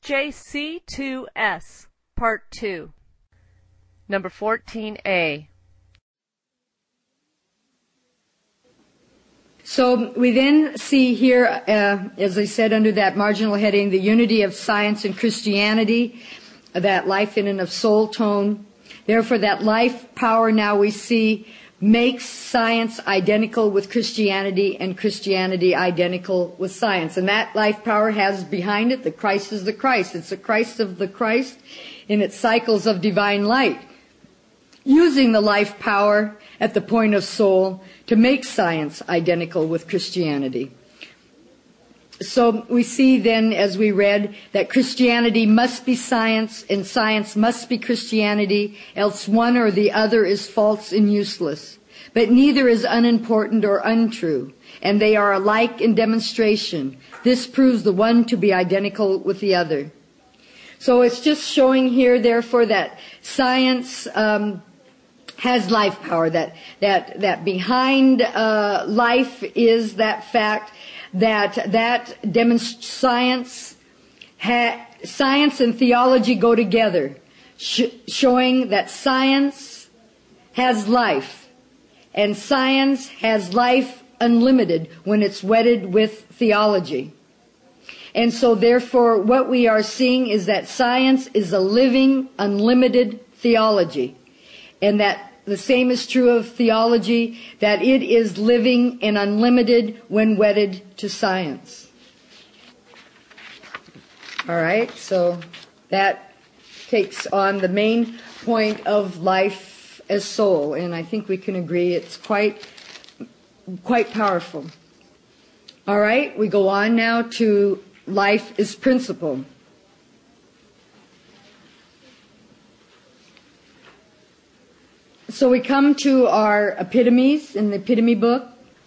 JC2S, Part 2. Number 14A. So we then see here, as I said under that marginal heading, the unity of science and Christianity, that life in and of soul tone. Therefore, that life power now we see makes science identical with Christianity and Christianity identical with science. And that life power has behind it the Christ is the Christ. It's the Christ of the Christ in its cycles of divine light, using the life power at the point of soul to make science identical with Christianity. So we see then, as we read, that Christianity must be science and science must be Christianity, else one or the other is false and useless. But neither is unimportant or untrue, and they are alike in demonstration. This proves the one to be identical with the other. So it's just showing here, therefore, that science has life power, that behind life is that fact that science and theology go together, showing that science has life, and science has life unlimited when it's wedded with theology. And so therefore what we are seeing is that science is a living, unlimited theology, and that the same is true of theology, that it is living and unlimited when wedded to science. All right, so that takes on the main point of life as soul, and I think we can agree it's quite powerful. All right, we go on now to life as principle. So we come to our epitomes in the epitome book.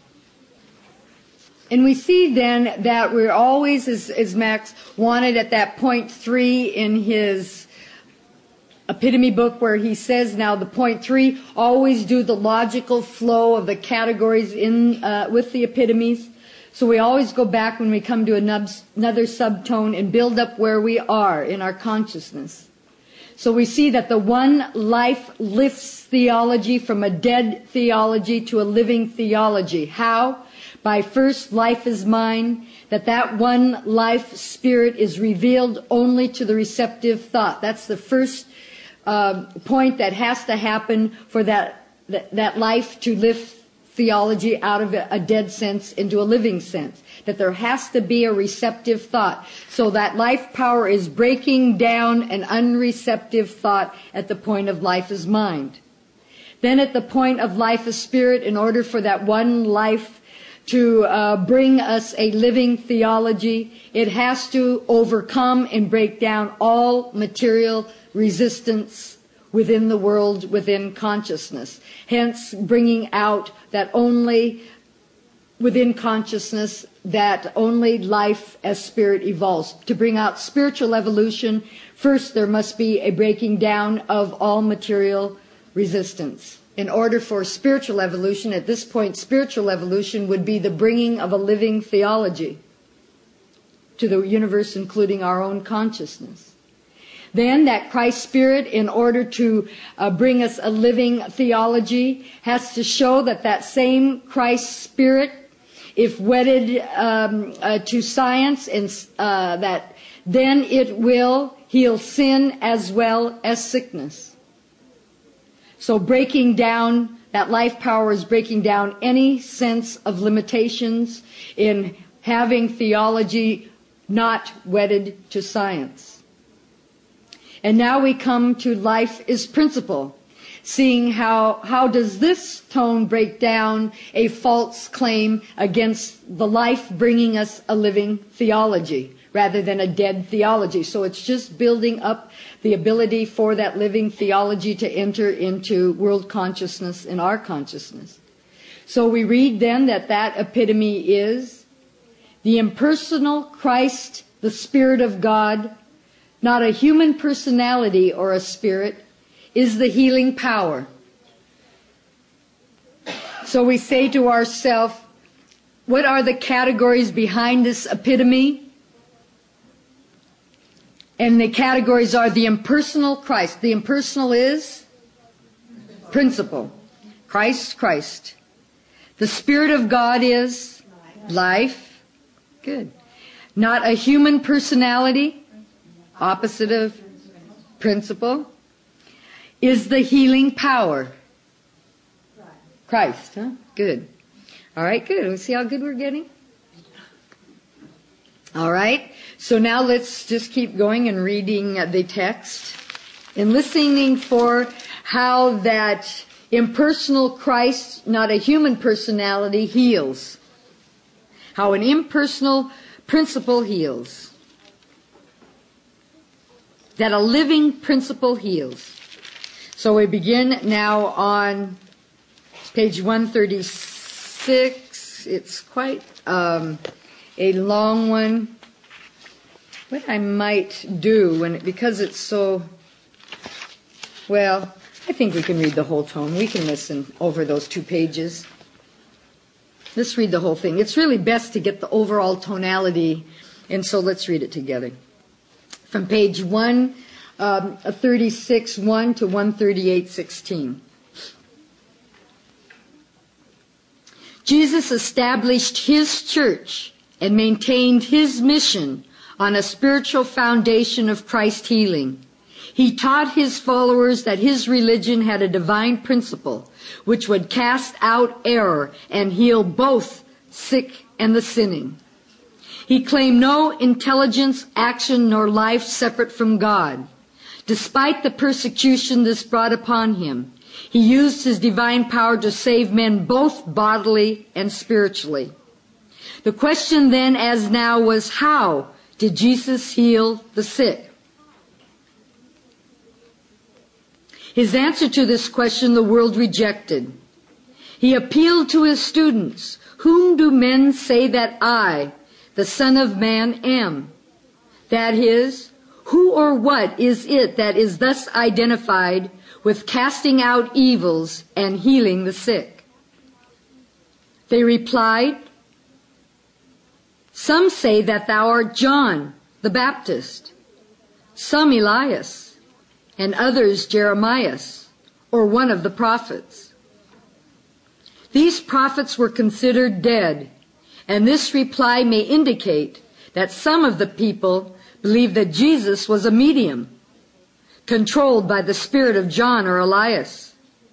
And we see then that we're always, as Max wanted at that point 3 in his epitome book, where he says now the point 3, always do the logical flow of the categories in with the epitomes. So we always go back when we come to another subtone and build up where we are in our consciousness. So we see that the one life lifts theology from a dead theology to a living theology. How? By first, life is mine, that one life spirit is revealed only to the receptive thought. That's the first point that has to happen for that life to lift theology out of a dead sense into a living sense. That there has to be a receptive thought. So that life power is breaking down an unreceptive thought at the point of life as mind. Then at the point of life as spirit, in order for that one life to bring us a living theology, it has to overcome and break down all material resistance within the world, within consciousness. Hence, bringing out that only within consciousness, that only life as spirit evolves. To bring out spiritual evolution, first there must be a breaking down of all material resistance. In order for spiritual evolution, at this point, spiritual evolution would be the bringing of a living theology to the universe, including our own consciousness. Then that Christ Spirit, in order to bring us a living theology, has to show that same Christ Spirit, if wedded to science, and that then it will heal sin as well as sickness. So breaking down, that life power is breaking down any sense of limitations in having theology not wedded to science. And now we come to life is principle, seeing how does this tone break down a false claim against the life bringing us a living theology rather than a dead theology. So it's just building up the ability for that living theology to enter into world consciousness and our consciousness. So we read then that epitome is the impersonal Christ, the Spirit of God, not a human personality or a spirit, is the healing power. So we say to ourselves, what are the categories behind this epitome? And the categories are the impersonal Christ. The impersonal is principle. Christ, Christ. The Spirit of God is life. Good. Not a human personality, opposite of principle. Is the healing power. Christ, huh? Good. All right, good. Let's see how good we're getting. All right. So now let's just keep going and reading the text and listening for how that impersonal Christ, not a human personality, heals. How an impersonal principle heals. That a living principle heals. So we begin now on page 136. It's quite a long one. What I might do, because it's so, well, I think we can read the whole tome. We can listen over those 2 pages. Let's read the whole thing. It's really best to get the overall tonality, and so let's read it together. From page 136:1 to 138:16. Jesus established his church and maintained his mission on a spiritual foundation of Christ healing. He taught his followers that his religion had a divine principle which would cast out error and heal both sick and the sinning. He claimed no intelligence, action, nor life separate from God. Despite the persecution this brought upon him, he used his divine power to save men both bodily and spiritually. The question then as now was, how did Jesus heal the sick? His answer to this question the world rejected. He appealed to his students, "Whom do men say that I, the Son of Man, am?" That is, who or what is it that is thus identified with casting out evils and healing the sick? They replied, "Some say that thou art John the Baptist, some Elias, and others Jeremiah, or one of the prophets." These prophets were considered dead, and this reply may indicate that some of the people believed that Jesus was a medium, controlled by the spirit of John or Elias.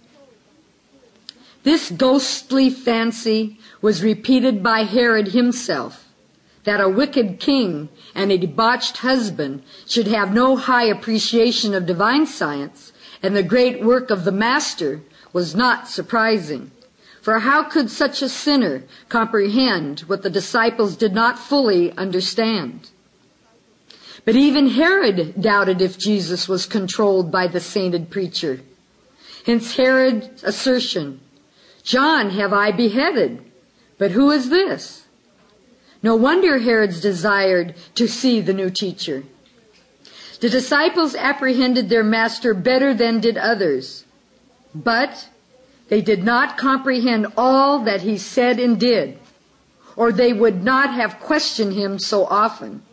This ghostly fancy was repeated by Herod himself, that a wicked king and a debauched husband should have no high appreciation of divine science and the great work of the Master was not surprising. For how could such a sinner comprehend what the disciples did not fully understand? But even Herod doubted if Jesus was controlled by the sainted preacher. Hence Herod's assertion, "John have I beheaded, but who is this?" No wonder Herod's desired to see the new teacher. The disciples apprehended their master better than did others, but they did not comprehend all that he said and did, or they would not have questioned him so often.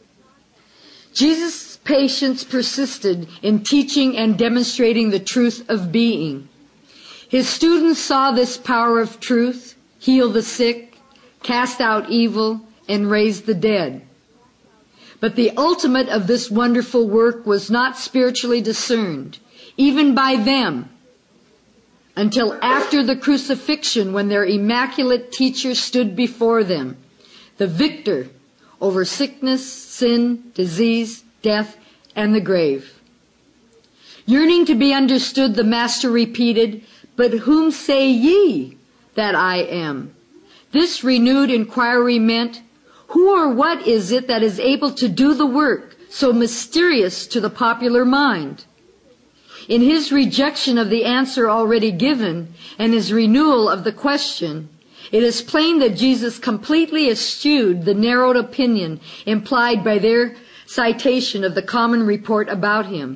Jesus' patience persisted in teaching and demonstrating the truth of being. His students saw this power of truth heal the sick, cast out evil, and raise the dead. But the ultimate of this wonderful work was not spiritually discerned, even by them, until after the crucifixion, when their immaculate teacher stood before them, the victor over sickness, sin, disease, death, and the grave. Yearning to be understood, the Master repeated, "But whom say ye that I am?" This renewed inquiry meant, who or what is it that is able to do the work so mysterious to the popular mind? In his rejection of the answer already given and his renewal of the question, it is plain that Jesus completely eschewed the narrowed opinion implied by their citation of the common report about him.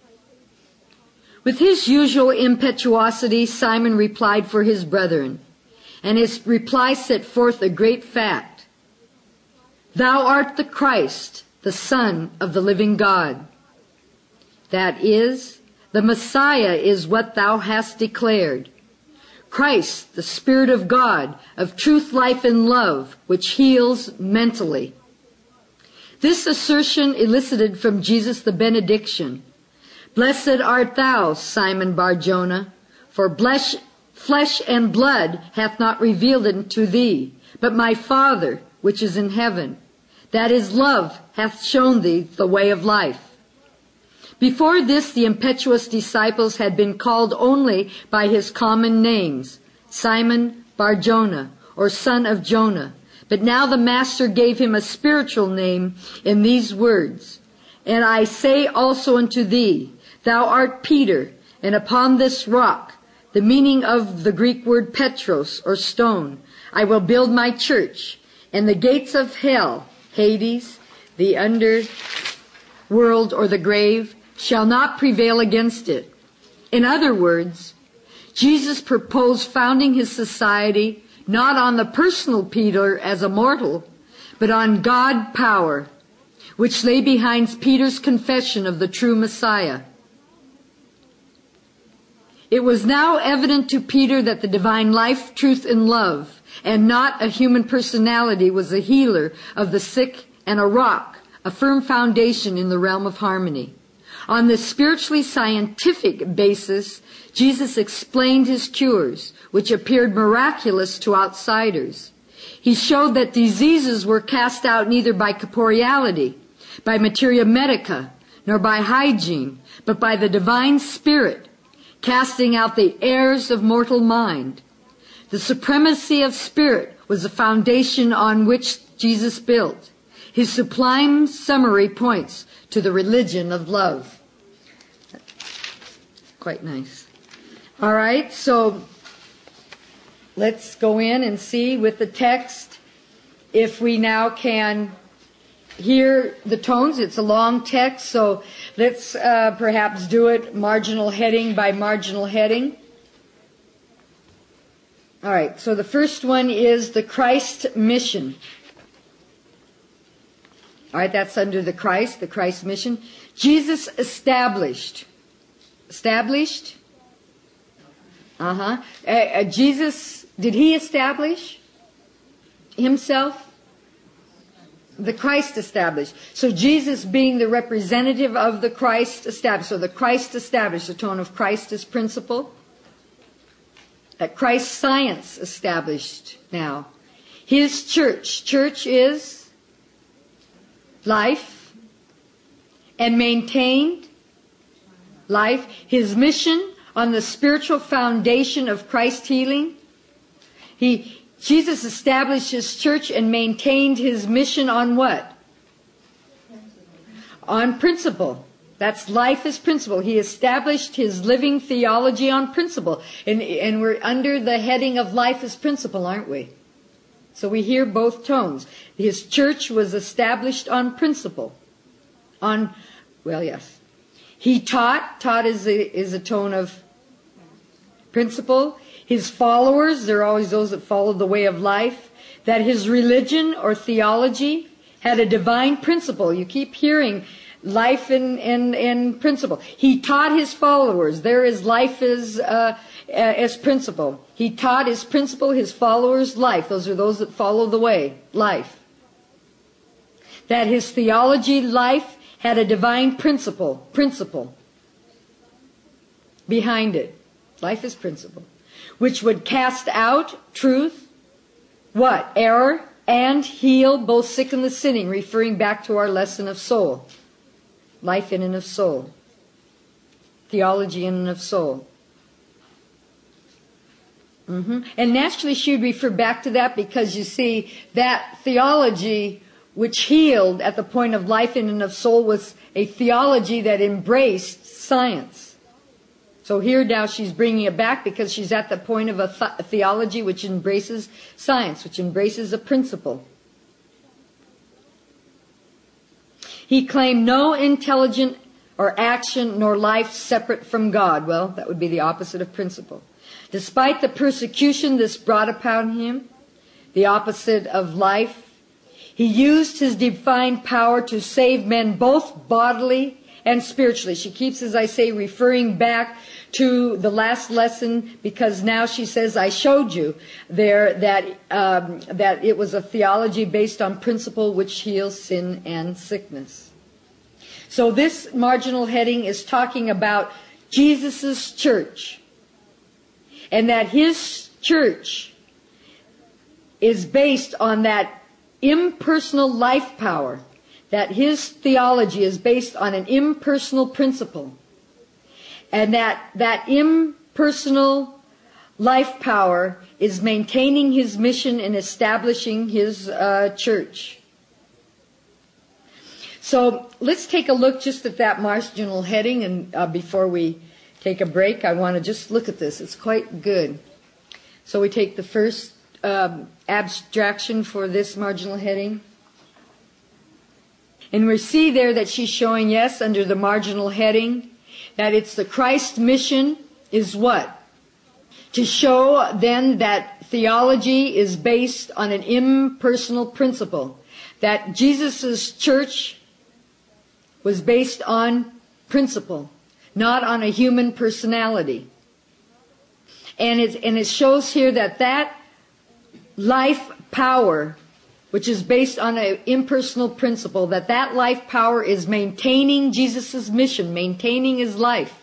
With his usual impetuosity, Simon replied for his brethren, and his reply set forth a great fact. "Thou art the Christ, the Son of the living God. That is, the Messiah is what thou hast declared. Christ, the Spirit of God, of truth, life, and love, which heals mentally. This assertion elicited from Jesus the benediction. Blessed art thou, Simon Bar-Jonah, for flesh and blood hath not revealed it to thee, but my Father, which is in heaven. That is, love hath shown thee the way of life. Before this, the impetuous disciples had been called only by his common names, Simon Bar-Jonah, or son of Jonah. But now the Master gave him a spiritual name in these words, And I say also unto thee, thou art Peter, and upon this rock, the meaning of the Greek word Petros, or stone, I will build my church, and the gates of hell, Hades, the underworld, or the grave, shall not prevail against it. In other words, Jesus proposed founding his society not on the personal Peter as a mortal, but on God power, which lay behind Peter's confession of the true Messiah. It was now evident to Peter that the divine life, truth, and love, and not a human personality, was a healer of the sick and a rock, a firm foundation in the realm of harmony. On this spiritually scientific basis, Jesus explained his cures, which appeared miraculous to outsiders. He showed that diseases were cast out neither by corporeality, by materia medica, nor by hygiene, but by the divine Spirit, casting out the errors of mortal mind. The supremacy of Spirit was the foundation on which Jesus built. His sublime summary points to the religion of love. Quite nice. All right, so let's go in and see with the text if we now can hear the tones. It's a long text, so let's perhaps do it marginal heading by marginal heading. All right, so the first one is the Christ mission. All right, that's under the Christ mission. Jesus established. Established? Jesus, did he establish himself? The Christ established. So Jesus being the representative of the Christ established. So the Christ established, the tone of Christ as principle. That Christ science established now. His church. Church is life and maintained life. His mission on the spiritual foundation of Christ healing. Jesus established his church and maintained his mission on what? On principle. That's life as principle. He established his living theology on principle. And we're under the heading of life as principle, aren't we? So we hear both tones. His church was established on principle. Yes. He taught is a tone of principle. His followers, they're always those that followed the way of life, that his religion or theology had a divine principle. You keep hearing life and principle. He taught his followers. There is life as principle. He taught his principle, his followers, life. Those are those that follow the way, life. That his theology, life, had a divine principle behind it. Life is principle. Which would cast out truth, what? Error, and heal both sick and the sinning, referring back to our lesson of soul. Life in and of soul. Theology in and of soul. And naturally she would refer back to that because you see that theology which healed at the point of life in and of soul was a theology that embraced science. So here now she's bringing it back because she's at the point of a theology which embraces science, which embraces a principle. He claimed no intelligent or action nor life separate from God. Well, that would be the opposite of principle. Despite the persecution this brought upon him, the opposite of life, He used his divine power to save men both bodily and spiritually. She keeps, as I say, referring back to the last lesson, because now she says, I showed you there that it was a theology based on principle which heals sin and sickness. So this marginal heading is talking about Jesus' church, and that his church is based on that impersonal life power, that his theology is based on an impersonal principle, and that impersonal life power is maintaining his mission and establishing his church. So let's take a look just at that marginal heading, and before we take a break, I want to just look at this. It's quite good. So we take the first abstraction for this marginal heading. And we see there that she's showing, yes, under the marginal heading, that it's the Christ mission is what? To show then that theology is based on an impersonal principle. That Jesus' church was based on principle, not on a human personality. And it shows here that life power, which is based on an impersonal principle, that life power is maintaining Jesus' mission, maintaining his life.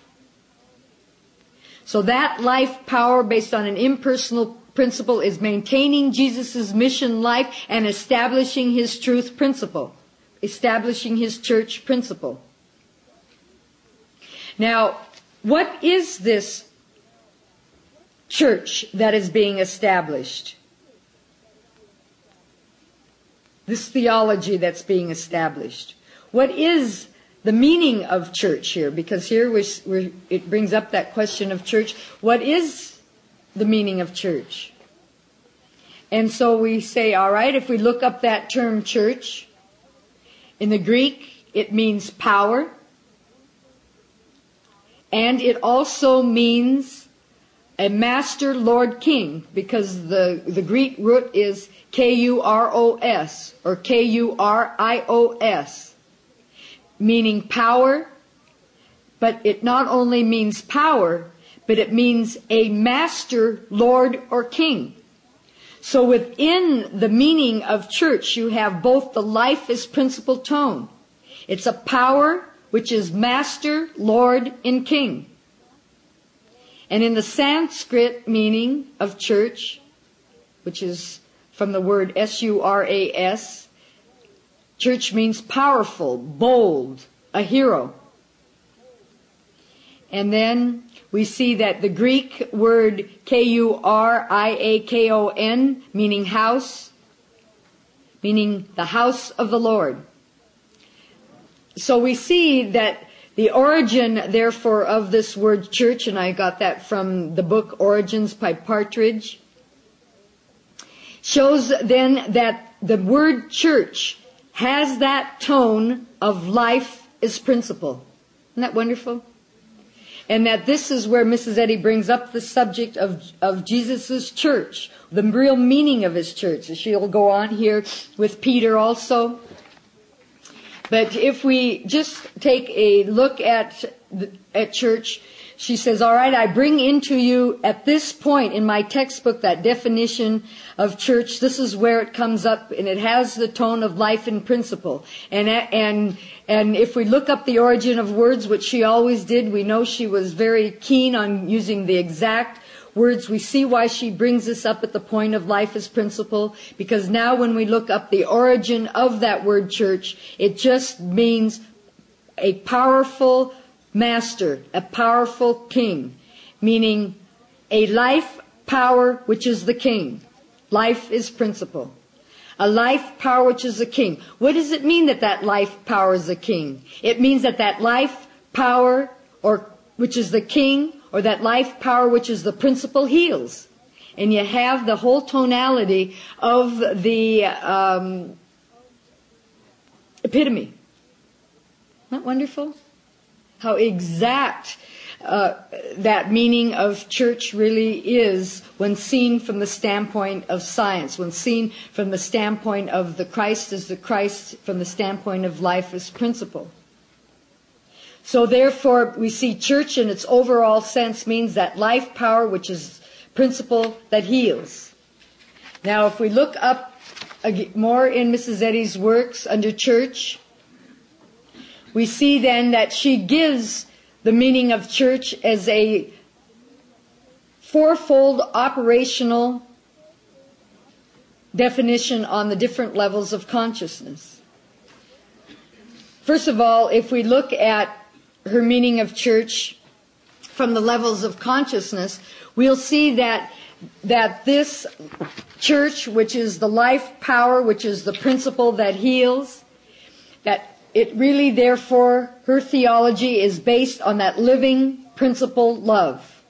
So that life power based on an impersonal principle is maintaining Jesus' mission life and establishing his truth principle, establishing his church principle. Now, what is this church that is being established? This theology that's being established. What is the meaning of church here? Because here it brings up that question of church. What is the meaning of church? And so we say, all right, if we look up that term church, in the Greek it means power, and it also means a master, lord, king, because the Greek root is K-U-R-O-S or K-U-R-I-O-S, meaning power, but it not only means power, but it means a master, lord, or king. So within the meaning of church, you have both the life as principal tone. It's a power which is master, lord, and king. And in the Sanskrit meaning of church, which is from the word S-U-R-A-S, church means powerful, bold, a hero. And then we see that the Greek word K-U-R-I-A-K-O-N, meaning house, meaning the house of the Lord. So we see that the origin, therefore, of this word church, and I got that from the book Origins by Partridge, shows then that the word church has that tone of life as principle. Isn't that wonderful? And that this is where Mrs. Eddy brings up the subject of Jesus' church, the real meaning of his church. She'll go on here with Peter also. But if we just take a look at church, she says, all right, I bring into you at this point in my textbook that definition of church. This is where it comes up, and it has the tone of life and principle. And if we look up the origin of words, which she always did, we know she was very keen on using the exact words. We see why she brings this up at the point of life as principle, because now when we look up the origin of that word church, it just means a powerful master, a powerful king, meaning a life power which is the king. Life is principle. A life power which is the king. What does it mean that life power is the king? It means that life power or which is the king, or that life power which is the principle, heals. And you have the whole tonality of the epitome. Isn't that wonderful? How exact that meaning of church really is when seen from the standpoint of science, when seen from the standpoint of the Christ as the Christ, from the standpoint of life as principle. So therefore, we see church in its overall sense means that life power, which is principle that heals. Now, if we look up more in Mrs. Eddy's works under church, we see then that she gives the meaning of church as a fourfold operational definition on the different levels of consciousness. First of all, if we look at her meaning of church from the levels of consciousness, we'll see that this church, which is the life power, which is the principle that heals, that it really, therefore, her theology is based on that living principle, love.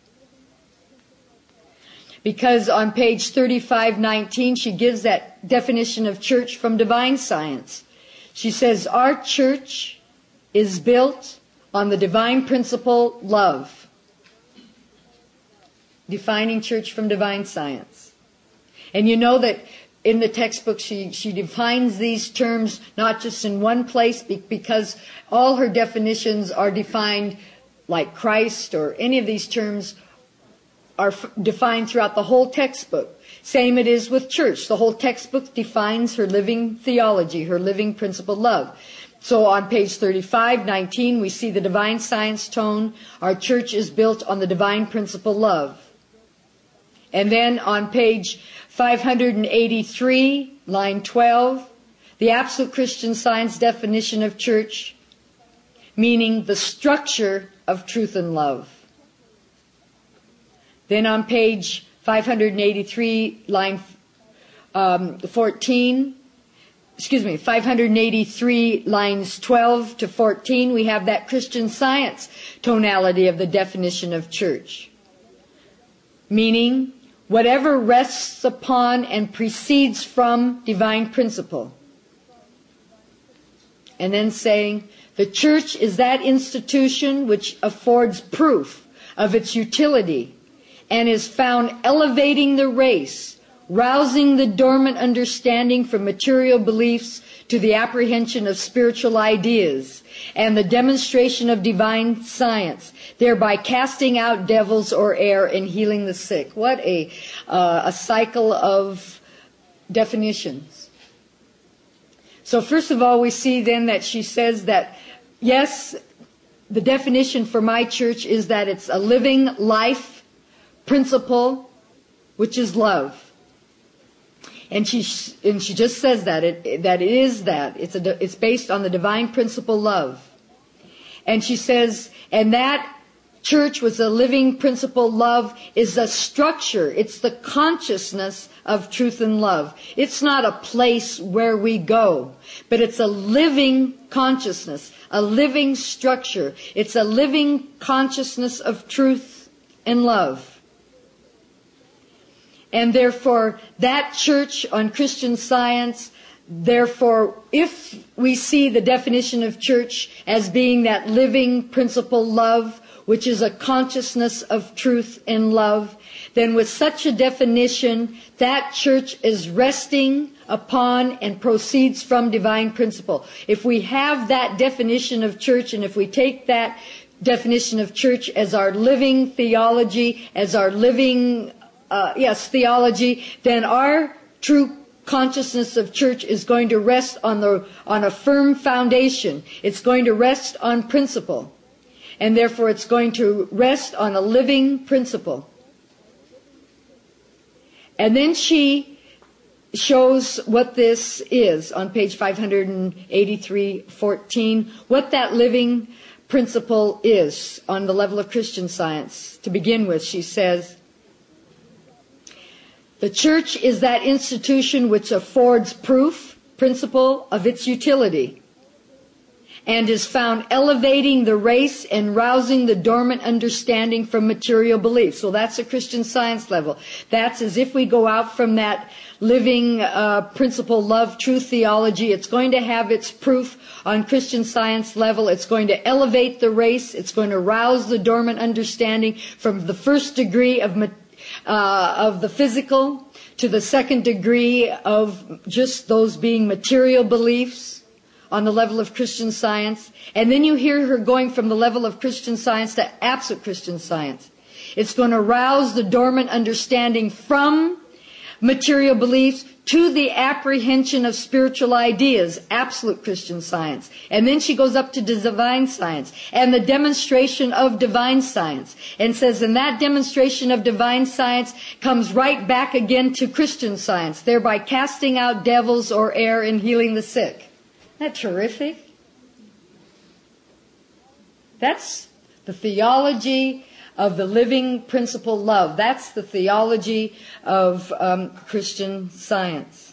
Because on page 3519, she gives that definition of church from divine science. She says, our church is built on the divine principle, love. Defining church from divine science. And you know that in the textbook she defines these terms not just in one place, because all her definitions are defined like Christ, or any of these terms are defined throughout the whole textbook. Same it is with church. The whole textbook defines her living theology, her living principle, love. So on page 3519, we see the divine science tone. Our church is built on the divine principle, love. And then on page 583, line 12, the absolute Christian Science definition of church, meaning the structure of truth and love. Then on page 583, line 583 lines 12 to 14, we have that Christian Science tonality of the definition of church, meaning whatever rests upon and proceeds from divine principle. And then saying, the church is that institution which affords proof of its utility and is found elevating the race, rousing the dormant understanding from material beliefs to the apprehension of spiritual ideas and the demonstration of divine science, thereby casting out devils or air and healing the sick. What a cycle of definitions. So first of all, we see then that she says that, yes, the definition for my church is that it's a living life principle, which is love. And she just says that it is that it's based on the divine principle, love. And she says, and that church with the living principle, love, is a structure. It's the consciousness of truth and love. It's not a place where we go, but it's a living consciousness, a living structure. It's a living consciousness of truth and love. And therefore, that church on Christian Science, therefore, if we see the definition of church as being that living principle, love, which is a consciousness of truth and love, then with such a definition, that church is resting upon and proceeds from divine principle. If we have that definition of church, and if we take that definition of church as our living theology, as our living theology, then our true consciousness of church is going to rest on a firm foundation. It's going to rest on principle. And therefore it's going to rest on a living principle. And then she shows what this is on page 583:14, what that living principle is on the level of Christian Science. To begin with, she says, the church is that institution which affords proof, principle, of its utility, and is found elevating the race and rousing the dormant understanding from material beliefs. So that's a Christian Science level. That's as if we go out from that living principle, love, truth theology. It's going to have its proof on Christian Science level. It's going to elevate the race. It's going to rouse the dormant understanding from the first degree of the physical to the second degree of just those being material beliefs on the level of Christian Science. And then you hear her going from the level of Christian Science to absolute Christian Science. It's going to rouse the dormant understanding from material beliefs to the apprehension of spiritual ideas, absolute Christian Science. And then she goes up to divine science and the demonstration of divine science, and says, and that demonstration of divine science comes right back again to Christian Science, thereby casting out devils or air and healing the sick. Isn't that terrific? That's the theology of the living principle love. That's the theology of Christian Science.